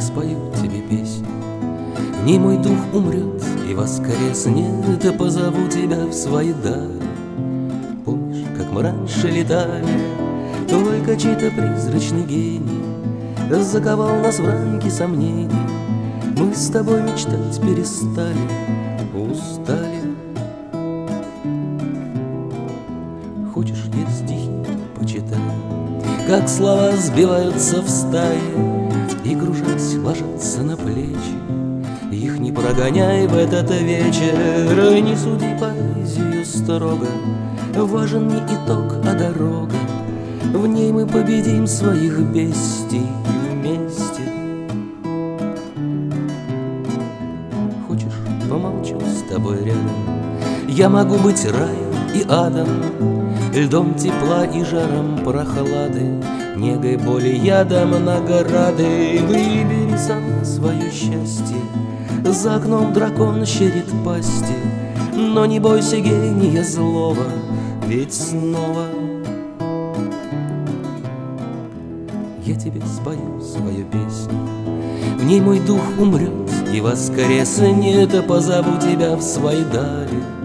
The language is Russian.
спою тебе песню. В ней мой дух умрет и воскреснет, и позову тебя в свои дали. Помнишь, как мы раньше летали, только чей-то призрачный гений заковал нас в рамки сомнений. Мы с тобой мечтать перестали, устали. Хочешь, я стихи почитаю, как слова сбиваются в стаи и, кружась, ложатся на плечи. Их не прогоняй в этот вечер, не суди поэзию строго. Важен не итог, а дорога. В ней мы победим своих бестий вместе. Хочешь, помолчу с тобой рядом? Я могу быть раем и адом, льдом тепла и жаром прохлады, негой боли, ядом награды. Выбери сама свое счастье. За окном дракон щерит пасти, но не бойся гения злого, ведь снова я тебе спою свою песню. В ней мой дух умрет и воскреснет, позову тебя в свои дали.